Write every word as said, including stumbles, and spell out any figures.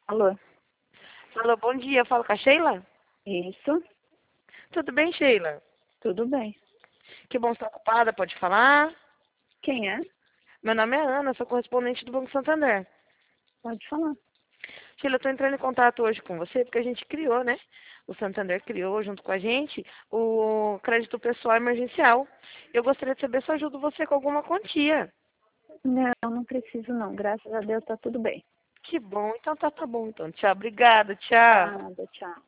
Alô? Alô, bom dia. Eu falo com a Sheila? Isso? Tudo bem, Sheila? Tudo bem. Que bom estar ocupada, pode falar? Quem é? Meu nome é Ana, sou correspondente do Banco Santander. Pode falar. Sheila, eu estou entrando em contato hoje com você porque a gente criou, né? O Santander criou junto com a gente o crédito pessoal emergencial. Eu gostaria de saber se eu ajudo você com alguma quantia. Não, não preciso não. Graças a Deus tá tudo bem. Que bom, então tá, tá bom. Então, tchau, obrigada, tchau. Nada, tchau.